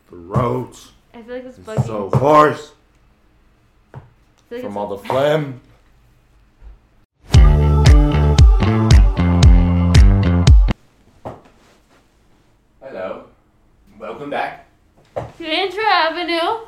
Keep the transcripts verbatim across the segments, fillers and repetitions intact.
throats. I feel like it's It's bugging. so hoarse. Like From it's all the phlegm. Hello. Welcome back. to Intro Avenue.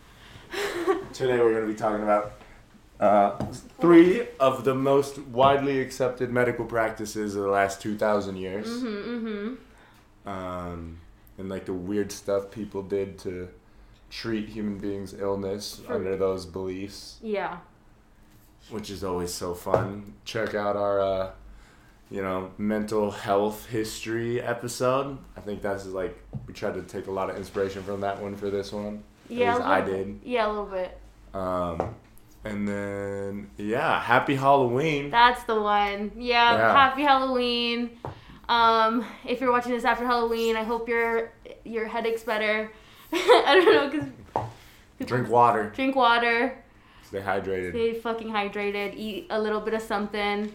Today we're going to be talking about uh, three of the most widely accepted medical practices of the last two thousand years. Mm-hmm, mm-hmm. Um, and like the weird stuff people did to treat human beings' illness For- under those beliefs, Yeah. which is always so fun. Check out our, uh, you know, mental health history episode. I think that's like, we tried to take a lot of inspiration from that one for this one. Yeah. At least a I little did. bit. Yeah, a little bit. Um, and then, yeah, happy Halloween. That's the one. Yeah, Yeah. Happy Halloween. Um, if you're watching this after Halloween, I hope your your headache's better. I don't know, cause Drink water. drink water. Stay hydrated. Stay fucking hydrated. Eat a little bit of something.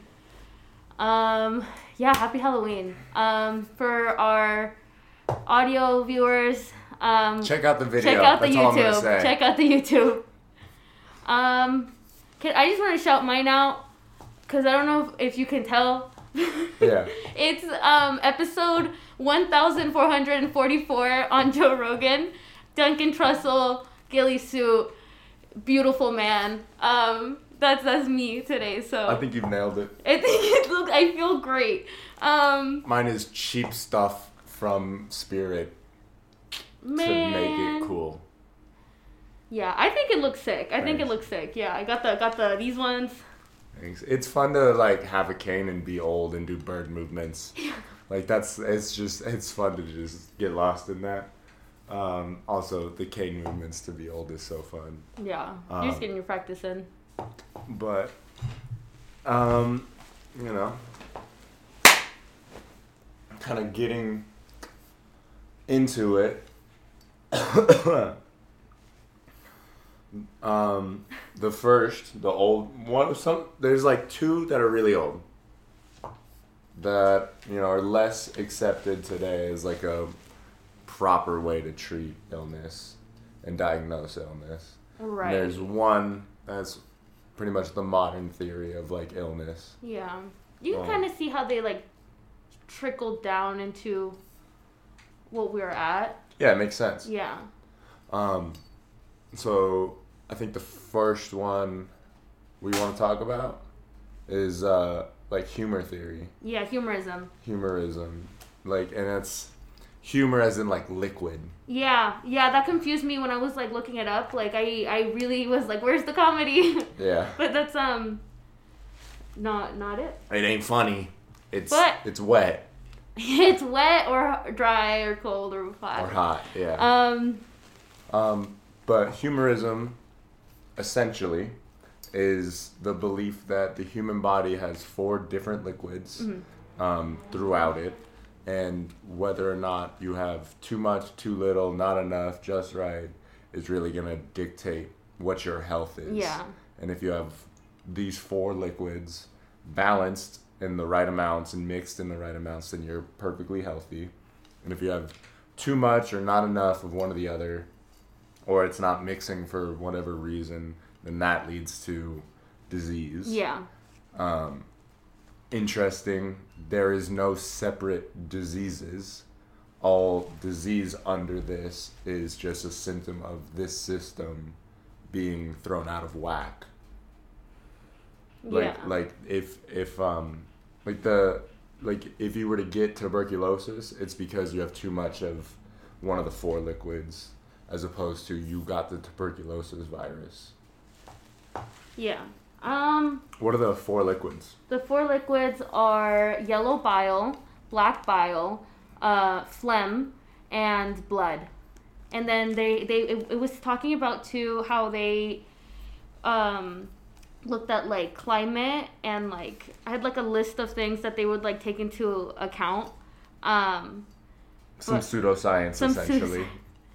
Um, yeah, happy Halloween. Um, for our audio viewers, um, Check out the video. check out the That's all I'm gonna YouTube. say. Check out the YouTube. Um, can, I just want to shout mine out because I don't know if, if you can tell. Yeah. It's um episode one thousand four hundred forty-four on Joe Rogan. Duncan Trussell, ghillie suit, beautiful man. Um, that's that's me today. So I think you've nailed it. I think it looks. I feel great. Um, Mine is cheap stuff from Spirit man. to make it cool. Yeah, I think it looks sick. I think it Thanks. looks sick. Yeah, I got the got the these ones. Thanks. It's fun to like have a cane and be old and do bird movements. Like that's it's just it's fun to just get lost in that. Um, also, the cane movements to be old is so fun. Yeah, you're Um, just getting your practice in. But, um, you know, kind of getting into it. um, the first, the old one, some there's like two that are really old. That you know are less accepted today as like a proper way to treat illness and diagnose illness. Right. There's one that's pretty much the modern theory of like illness. Yeah, you can Um, kind of see how they like trickled down into what we're at. Yeah, it makes sense. Yeah. Um, so I think the first one we want to talk about is uh, like humor theory, Yeah, humorism. humorism, like, and it's humor as in like liquid. Yeah, yeah, that confused me when I was like looking it up. Like I, I really was like, where's the comedy? Yeah, But that's um, not not it. it ain't funny. It's But- it's wet It's wet or dry or cold or hot. or hot. Yeah. Um, Um, but humorism, essentially, is the belief that the human body has four different liquids Mm-hmm. um, throughout it, and whether or not you have too much, too little, not enough, just right, is really going to dictate what your health is. Yeah. And if you have these four liquids balanced in the right amounts and mixed in the right amounts, then you're perfectly healthy. And if you have too much or not enough of one or the other, or it's not mixing for whatever reason, then that leads to disease. yeah. Um, interesting, there is no separate diseases. All disease under this is just a symptom of this system being thrown out of whack. Like, Yeah. like if if um like the like if you were to get tuberculosis, it's because you have too much of one of the four liquids, as opposed to you got the tuberculosis virus. Yeah. Um, What are the four liquids? the four liquids are yellow bile, black bile, uh, phlegm, and blood. And then they, they it, it was talking about too how they um, looked at like climate and like I had like a list of things that they would like take into account. Um, Some But- pseudoscience, some essentially. pseudosci-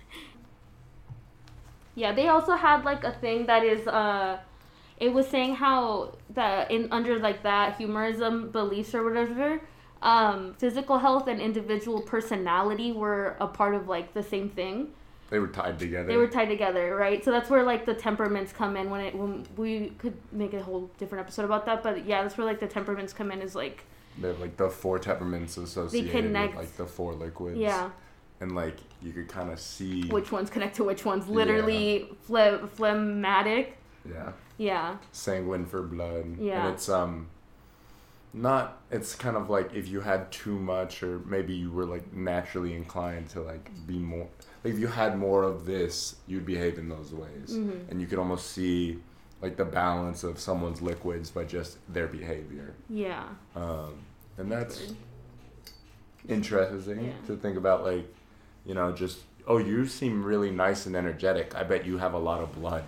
Yeah, they also had like a thing that is uh it was saying how that in under like that humorism beliefs or whatever, um, physical health and individual personality were a part of like the same thing. They were tied together. They were tied together, right? So that's where like the temperaments come in. When it when we could make a whole different episode about that, but yeah, that's where like the temperaments come in. Is like they have like the four temperaments associated connect. with like the four liquids. Yeah. And like you could kind of see which ones connect to which ones. Literally, yeah. phleg- phlegmatic. Yeah. Yeah. Sanguine for blood. Yeah. And it's um. Not, it's kind of like if you had too much, or maybe you were like naturally inclined to like be more, like if you had more of this, you'd behave in those ways. Mm-hmm. And you could almost see like the balance of someone's liquids by just their behavior. Yeah. Um, and that's interesting yeah. to think about, like, you know, just, oh, you seem really nice and energetic. I bet you have a lot of blood.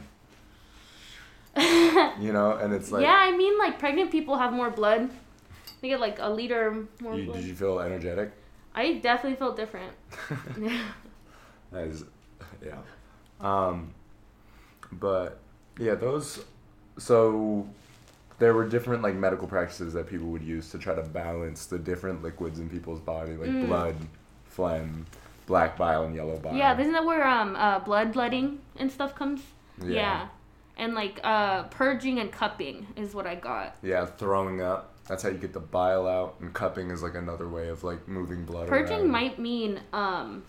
You know, and it's like... Yeah, I mean, like, pregnant people have more blood. They get like a liter more you, blood. Did you feel energetic? I definitely felt different. Yeah. That is, yeah. Um, but yeah, those. So there were different like medical practices that people would use to try to balance the different liquids in people's body, like mm. blood, phlegm, black bile, and yellow bile. Yeah, isn't that where um uh blood letting and stuff comes? Yeah. yeah. And like uh purging and cupping is what I got. Yeah, throwing up. That's how you get the bile out, and cupping is like another way of like moving blood Purging around. might mean um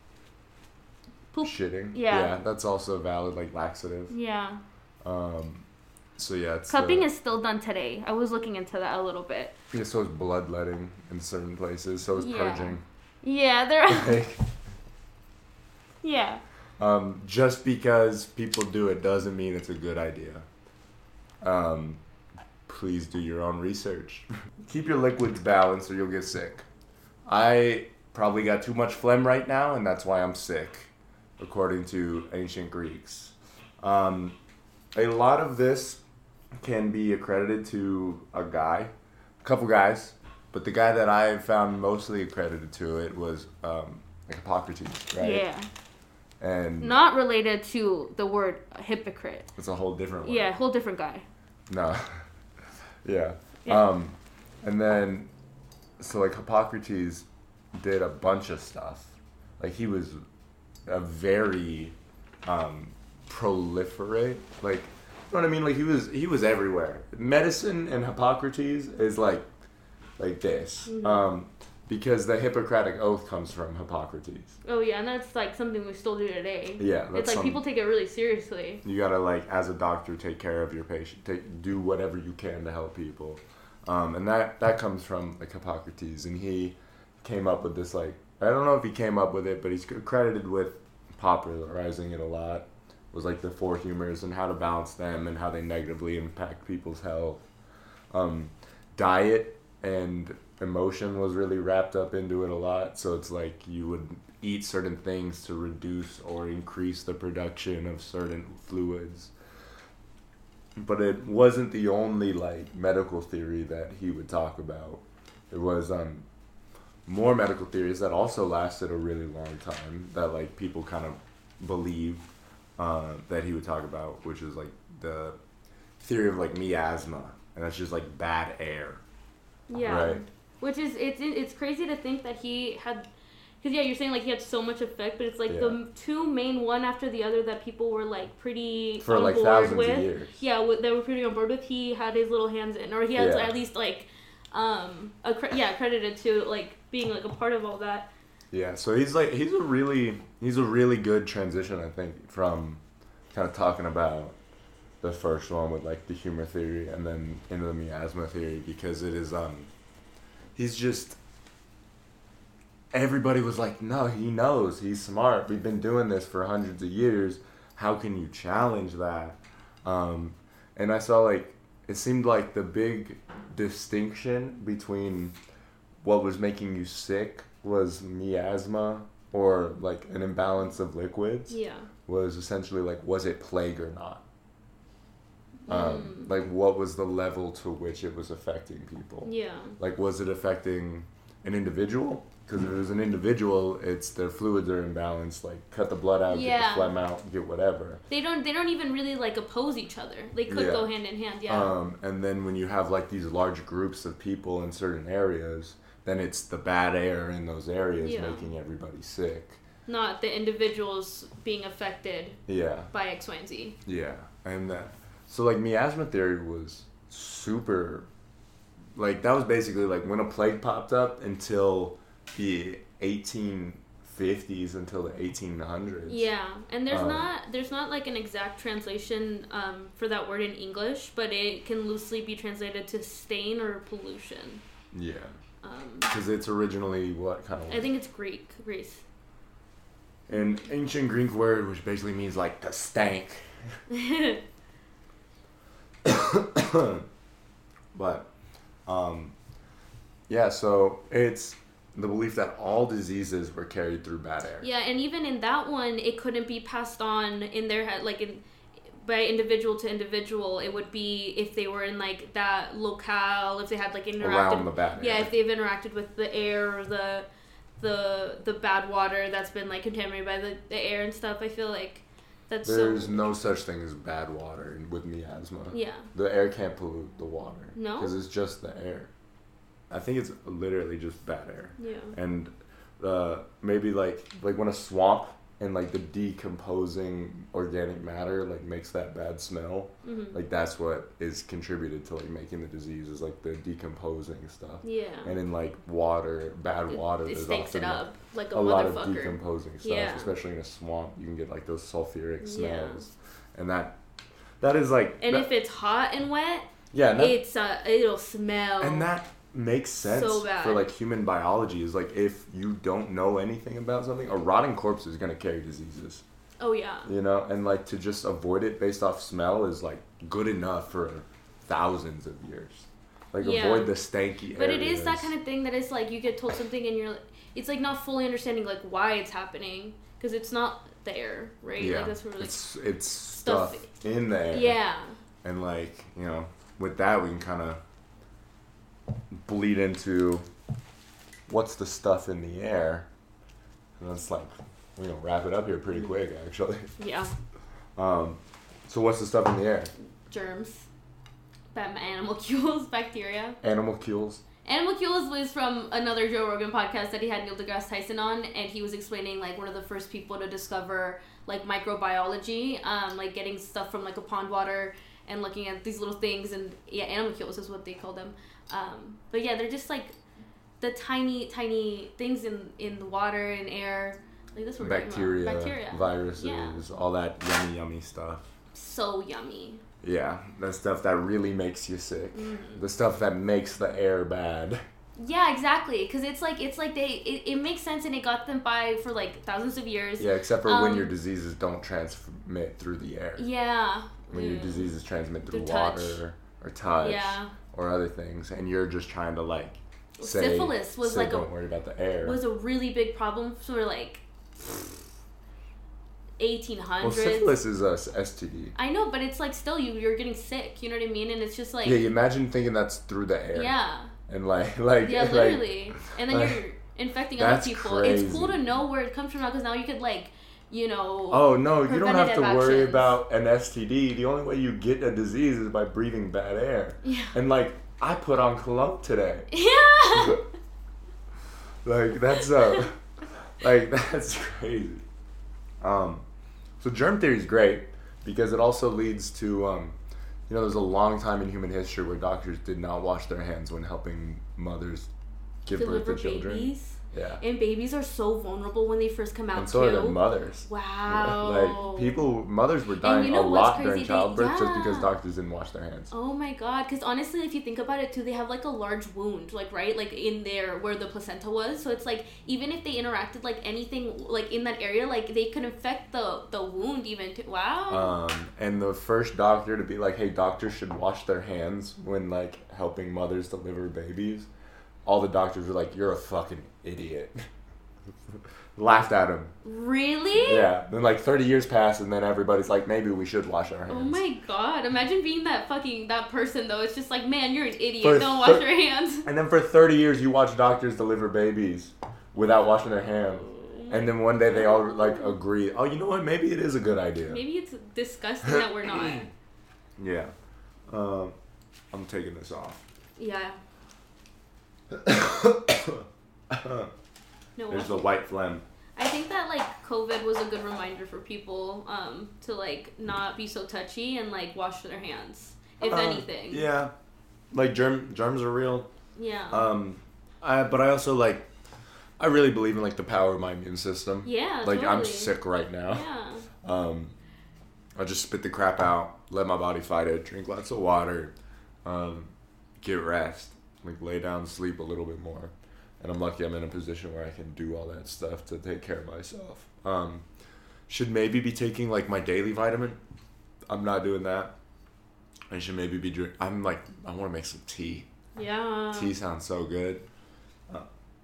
poop. Shitting. Yeah. Yeah, that's also valid, like laxative. Yeah. Um so yeah, it's cupping the, is still done today. I was looking into that a little bit. Yeah, so is bloodletting in certain places. So is yeah. purging. Yeah, there Like, yeah. Um, just because people do it doesn't mean it's a good idea. Um, please do your own research. Keep your liquids balanced or you'll get sick. I probably got too much phlegm right now, and that's why I'm sick, according to ancient Greeks. Um, a lot of this can be accredited to a guy, a couple guys, but the guy that I found mostly accredited to it was um, Hippocrates, right? Yeah. And not related to the word hypocrite. It's a whole different one. Yeah, whole different guy. No. yeah. yeah. Um, and then, so like Hippocrates did a bunch of stuff. Like he was a very um, proliferate. Like, you know what I mean? Like he was he was everywhere. Medicine and Hippocrates is like like this. Mm-hmm. Um, Because the Hippocratic Oath comes from Hippocrates. Oh yeah, and that's like something we still do today. Yeah, that's it's like some, people take it really seriously. You gotta like, as a doctor, take care of your patient. Take do whatever you can to help people, um, and that that comes from like Hippocrates, and he came up with this like I don't know if he came up with it, but he's credited with popularizing it a lot. It was like the four humors and how to balance them and how they negatively impact people's health. Um, diet and emotion was really wrapped up into it a lot, so it's like you would eat certain things to reduce or increase the production of certain fluids. But it wasn't the only like medical theory that he would talk about. There was um more medical theories that also lasted a really long time that like people kind of believe uh, that he would talk about, which is like the theory of like miasma, and that's just like bad air. Yeah. Right. Which is, it's it's crazy to think that he had, because yeah, you're saying like he had so much effect, but it's like yeah. the two main one after the other that people were like pretty for on like board thousands with. of years. Yeah, they were pretty on board with. He had his little hands in, or he had yeah. at least like, um, accre- yeah, credited to like being like a part of all that. Yeah, so he's like he's a really he's a really good transition, I think, from kind of talking about the first one with like the humor theory and then into the miasma theory, because it is um. He's just, everybody was like, no, he knows, he's smart, we've been doing this for hundreds of years, how can you challenge that? Um, and I saw like, it seemed like the big distinction between what was making you sick was miasma, or like an imbalance of liquids, yeah. was essentially like, was it plague or not? Um, mm. Like, what was the level to which it was affecting people? Yeah. Like, was it affecting an individual? Because if it was an individual, it's their fluids are imbalanced. Like, cut the blood out, yeah. get the phlegm out, get whatever. They don't. They don't even really like oppose each other. They could yeah. go hand in hand. Yeah. Um, and then when you have like these large groups of people in certain areas, then it's the bad air in those areas yeah. making everybody sick. not the individuals being affected Yeah. by X, Y, and Z. Yeah. And that. So, like, miasma theory was super. Like, that was basically, like, when a plague popped up until the eighteen fifties, until the eighteen hundreds. Yeah. And there's Um, not, there's not, like, an exact translation um, for that word in English, but it can loosely be translated to stain or pollution. Yeah. Um, Because it's originally what kind of. I think it's Greek, Greece. An ancient Greek word which basically means like to stank. But, um, yeah, so it's the belief that all diseases were carried through bad air. Yeah, and even in that one, it couldn't be passed on in their head, like in by individual to individual. It would be if they were in like that locale, if they had like interacted Around the bad air. Yeah, if they've interacted with the air or the the the bad water that's been like contaminated by the, the air and stuff. I feel like that's There's so, no such thing as bad water with miasma. Yeah. The air can't pollute the water. No? Because it's just the air. I think it's literally just bad air. Yeah. And uh, maybe like like when a swamp and like the decomposing organic matter like makes that bad smell, Mm-hmm. like that's what is contributed to like making the disease is like the decomposing stuff. Yeah. And in like water, bad water, It, it there's stinks often it up like a, a lot of motherfucker. decomposing stuff, Yeah. especially in a swamp. You can get like those sulfuric Yeah. smells, and that that is like. And that, if it's hot and wet, yeah, and that, it's uh, it'll smell. and that makes sense So bad. for like human biology. Is like if you don't know anything about something, a rotting corpse is gonna carry diseases. Oh yeah. You know, and like to just avoid it based off smell is like good enough for thousands of years. Like Yeah. avoid the stanky. But it is that areas. kind of thing that is like you get told something and you're, it's like not fully understanding like why it's happening because it's not there, right? Yeah, Like that's where like it's it's stuff- stuff in there. yeah, And like, you know, with that we can kind of bleed into what's the stuff in the air. And that's like, we're going to wrap it up here pretty quick, actually. yeah, Um, so what's the stuff in the air? germs, Bad animalcules, bacteria. Animalcules. Animalcules was from another Joe Rogan podcast that he had Neil deGrasse Tyson on, and he was explaining like one of the first people to discover like microbiology, um, like getting stuff from like a pond water and looking at these little things, and yeah, animalcules is what they call them. Um, but yeah, they're just like the tiny, tiny things in, in the water and air. Like this word. Bacteria, Bacteria. viruses, Yeah. all that yummy, yummy stuff. So yummy. Yeah, that stuff that really makes you sick. Mm. The stuff that makes the air bad. Yeah, exactly. Because it's like it's like they it, it makes sense and it got them by for like thousands of years. Yeah, except for when Um, your diseases don't transmit through the air. Yeah. When your Mm. diseases transmit through Through touch. water or touch Yeah. or other things, and you're just trying to like say, Syphilis was say, like a- don't worry about the air. Was a really big problem for like eighteen Well, hundreds. syphilis is a s- S T D. I know, but it's like still you you're getting sick. You know what I mean? And it's just like Yeah, you imagine thinking that's through the air. yeah, And like, like, yeah, like, literally. And then like, you're infecting other that's people. It's cool crazy. to know where it comes from now because now you could like, you know. oh no, you don't have to preventative worry actions. about an S T D. The only way you get a disease is by breathing bad air. Yeah. And like, I put on cologne today. Yeah. Like that's uh, like that's crazy. Um, so germ theory is great because it also leads to um, you know, there's a long time in human history where doctors did not wash their hands when helping mothers give birth Deliver to children. babies. Yeah. And babies are so vulnerable when they first come out And so too. are their mothers. Wow. Like people, mothers were dying you know a what's lot crazy? during They- childbirth just yeah. because doctors didn't wash their hands. Oh my god, because honestly, if you think about it too, they have like a large wound, like right, like in there where the placenta was. So it's like even if they interacted like anything like in that area, like they could infect the the wound even too. Wow. Um, and the first doctor to be like, hey, doctors should wash their hands when like helping mothers deliver babies. All the doctors were like, you're a fucking idiot. Laughed at him. Really? Yeah. Then like thirty years pass, and then everybody's like, maybe we should wash our hands. Oh my god! Imagine being that fucking that person though. It's just like, man, you're an idiot. For Don't thir- wash your hands. And then for thirty years, you watch doctors deliver babies without washing their hands. And then one day they all like agree, oh, you know what? Maybe it is a good idea. Maybe it's disgusting that we're not. Yeah. Um, I'm taking this off. Yeah. No. There's what? the white phlegm. I think that like COVID was a good reminder for people um, to like not be so touchy and like wash their hands, if Uh, anything. Yeah, like germ germs are real. Yeah. Um, I but I also like, I really believe in like the power of my immune system. Yeah. Like I'm totally. sick right now. Yeah. Um, I just spit the crap out, let my body fight it, drink lots of water, um, get rest, like lay down, sleep a little bit more. And I'm lucky I'm in a position where I can do all that stuff to take care of myself. Um, should maybe be taking like my daily vitamin. I'm not doing that. I should maybe be doing, I'm like, I want to make some tea. Yeah. Tea sounds so good. Uh,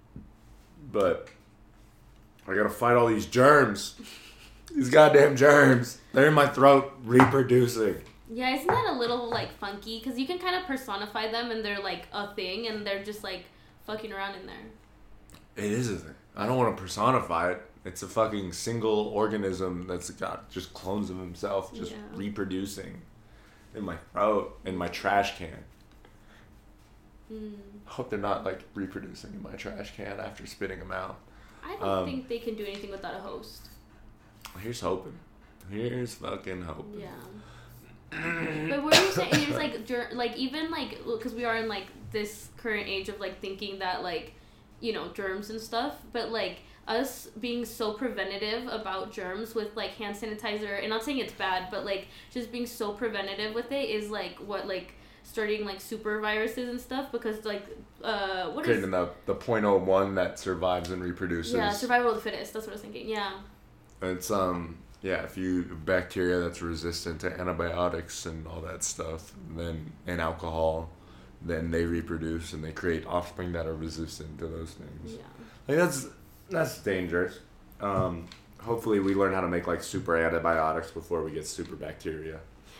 but I gotta fight all these germs. These goddamn germs. They're in my throat reproducing. Yeah, isn't that a little like funky? Because you can kind of personify them and they're like a thing and they're just like fucking around in there. It is a thing. I don't want to personify it. It's a fucking single organism that's got just clones of himself just Yeah. reproducing in my throat, in my trash can. Mm. I hope they're not like reproducing in my trash can after spitting them out. I don't Um, think they can do anything without a host. Here's hoping. Here's fucking hoping. Yeah. But what are you saying? It's like, ger- like even like, because we are in like this current age of like thinking that like, you know, germs and stuff. But like us being so preventative about germs with like hand sanitizer, and not saying it's bad, but like just being so preventative with it is like what like starting like super viruses and stuff, because like uh what Creating is the the point oh one that survives and reproduces. yeah survival of the fittest. That's what I was thinking. Yeah. It's um yeah, if you bacteria that's resistant to antibiotics and all that stuff, then and alcohol, then they reproduce and they create offspring that are resistant to those things. Yeah. Like that's that's dangerous. Um, hopefully we learn how to make like super antibiotics before we get super bacteria.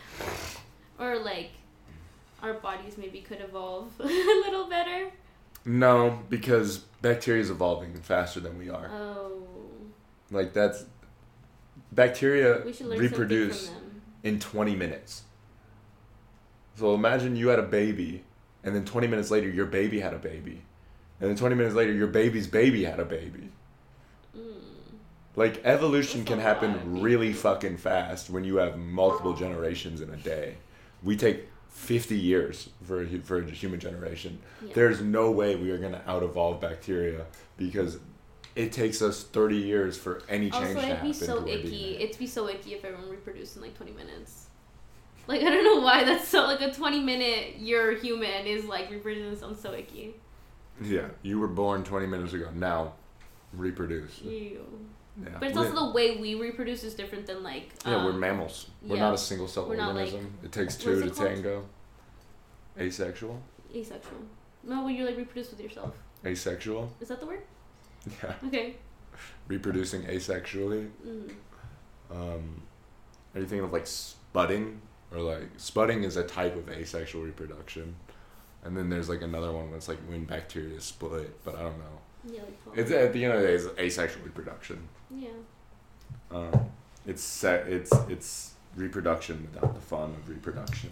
Or like our bodies maybe could evolve a little better. No, because bacteria is evolving faster than we are. Oh. Like that's bacteria We should learn reproduce something from them. in twenty minutes. So imagine you had a baby, and then twenty minutes later your baby had a baby, and then twenty minutes later your baby's baby had a baby. Mm. Like evolution That's can a happen lot of really babies. fucking fast when you have multiple generations in a day. We take fifty years for a, hu- for a human generation. Yeah. There's no way we are going to out-evolve bacteria because it takes us thirty years for any change Also, to it'd happen. be so to our icky. D N A. It'd be so icky if everyone reproduced in like twenty minutes. Like, I don't know why that's so, like, a twenty minute you're human is like reproducing sounds so icky. Yeah, you were born twenty minutes ago. Now, reproduce. Ew. Yeah. But it's We- also the way we reproduce is different than like. Yeah, um, we're mammals. We're yeah. not a single cell We're not, like- organism. It takes what two is to it called? tango. Asexual? Asexual. No, when you like reproduce with yourself. Asexual? Is that the word? Yeah. Okay. Reproducing asexually. Mm. Um, are you thinking of like spudding? Or like, spudding is a type of asexual reproduction. And then there's like another one that's like when bacteria split, but I don't know. Yeah, like. It's at the end of the day, it's asexual reproduction. Yeah. Um, it's se- it's it's reproduction without the fun of reproduction.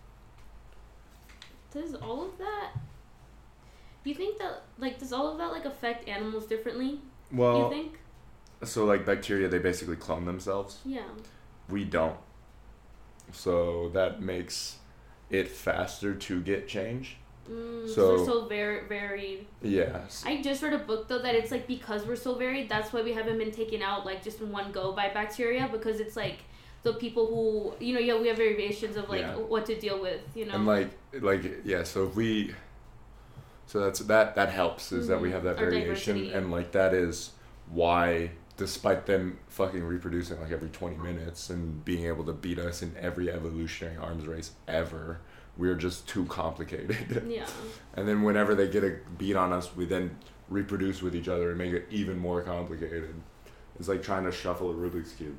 Does all of that? Do you think that like does all of that like affect animals differently? Well, you think? so like bacteria, they basically clone themselves. Yeah. We don't. So that makes it faster to get change. Mm, so, So- we're so very varied. Yes. I just read a book though that it's like because we're so varied, that's why we haven't been taken out like just in one go by bacteria, because it's like the people who you know yeah we have variations of like Yeah. what to deal with, you know. And like like yeah, so if we so that's that that helps is that we Mhm. have that Our variation, diversity. and like that is why despite them fucking reproducing like every twenty minutes and being able to beat us in every evolutionary arms race ever, we're just too complicated. Yeah. And then whenever they get a beat on us, we then reproduce with each other and make it even more complicated. It's like trying to shuffle a Rubik's Cube.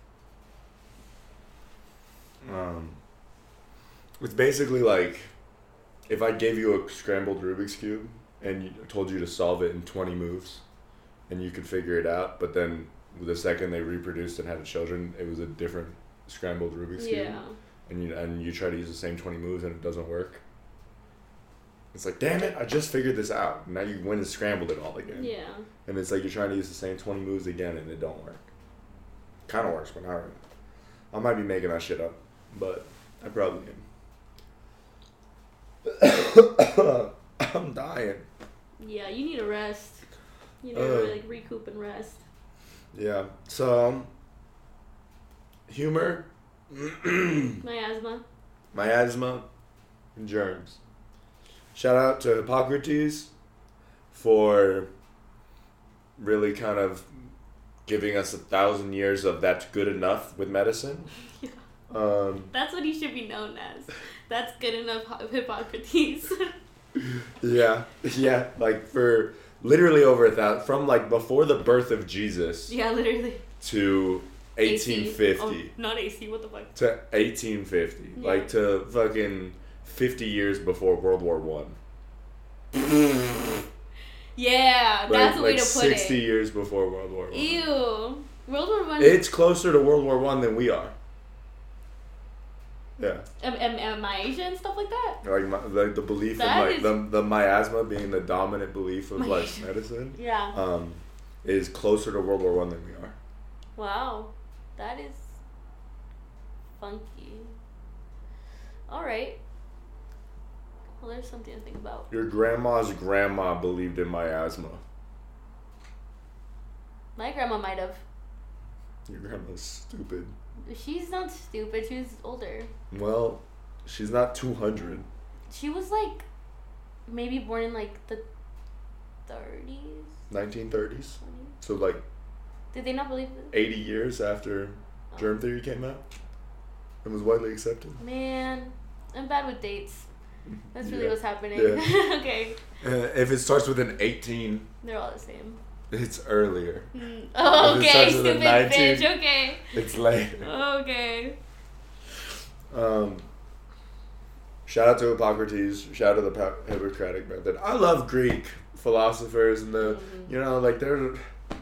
Um, it's basically like if I gave you a scrambled Rubik's Cube and you, told you to solve it in twenty moves and you could figure it out, but then the second they reproduced and had children, it was a different scrambled Rubik's Cube. Yeah. And you, and you try to use the same twenty moves and it doesn't work. It's like, damn it, I just figured this out. Now you went and scrambled it all again. Yeah. And it's like you're trying to use the same twenty moves again and it don't work. Kind of works, but not really. I might be making that shit up, but I probably am. I'm dying. Yeah, you need a rest. You need Uh, to like recoup and rest. Yeah. So, um, humor, Miasma. miasma, and germs. Shout out to Hippocrates for really kind of giving us a thousand years of that's good enough with medicine. Yeah. Um, That's what he should be known as. That's good enough, Hippocrates. yeah, yeah, like for literally over a thousand, from like before the birth of Jesus Yeah, literally. to eighteen fifty. Oh, not A C, what the fuck? To eighteen fifty, Yeah. like to fucking fifty years before World War One. Yeah, that's like, the way like to put sixty it. years before World War One. Ew. World War One. It's closer to World War One than we are. Yeah. Am, am, am I Asian and stuff like that? Like my, like the belief That in like is- the the miasma being the dominant belief of like Miasma. medicine. Yeah. Um, is closer to World War One than we are. Wow. That is funky. Alright. Well, there's something to think about. Your grandma's grandma believed in miasma. My grandma might have. Your grandma's stupid. She's not stupid. She was older. Well, she's not two hundred. She was like maybe born in like the thirties. nineteen thirties. So like Did they not believe this? eighty years after Oh. germ theory came out and was widely accepted. Man, I'm bad with dates. That's really Yeah. what's happening. Yeah. Okay. Uh, if it starts with an eighteen, They're all the same. it's earlier. Mm. Oh, If it okay, starts with a stupid nineteen. bitch. Okay. It's later. Okay. Um, shout out to Hippocrates. Shout out to the Pa- Hippocratic method. I love Greek philosophers and the, Mhm. you know, like there's,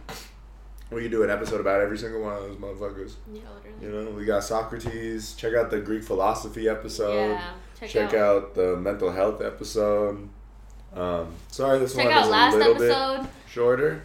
we could do an episode about every single one of those motherfuckers. Yeah, literally. You know, we got Socrates. Check out the Greek philosophy episode. Yeah. Check, Check out. out the mental health episode. Um, sorry, this Check one out is last a little episode. bit shorter.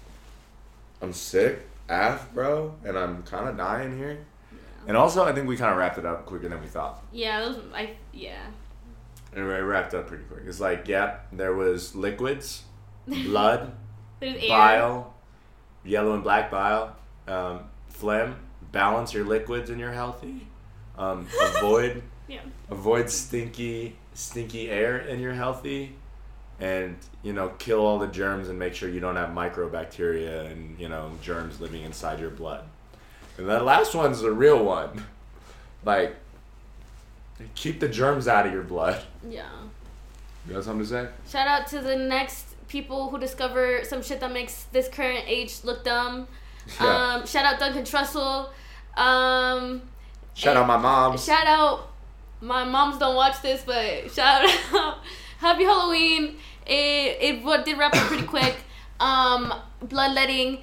I'm sick, af, bro, and I'm kind of dying here. And also, I think we kind of wrapped it up quicker than we thought. Yeah, those. I yeah. And we wrapped up pretty quick. It's like, yeah, there was liquids, blood, There's air. bile, yellow and black bile, um, phlegm. Balance your liquids and you're healthy. Um, avoid Yeah. avoid stinky stinky air and you're healthy. And, you know, kill all the germs and make sure you don't have microbacteria and, you know, germs living inside your blood. And that last one's the real one. Like, keep the germs out of your blood. Yeah. You got something to say? Shout out to the next people who discover some shit that makes this current age look dumb. Yeah. Um, shout out Duncan Trussell. Um, Shout out my mom. Shout out my moms don't watch this, but shout out Happy Halloween. It it what did wrap up pretty quick. Um, bloodletting.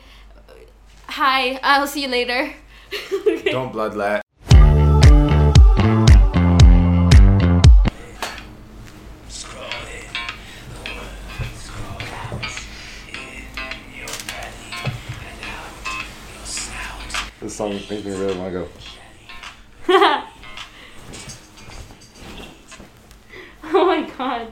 Hi, I'll see you later. Okay. Don't bloodlet. This song makes me really want to go. Oh my god.